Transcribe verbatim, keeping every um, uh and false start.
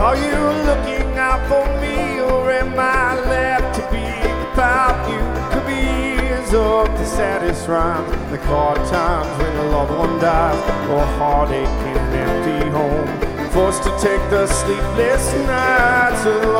Are you looking out for me, or am I left to be without you? Careers of the saddest rhymes, the hard times when a loved one dies, or heartache in an empty home, forced to take the sleepless nights.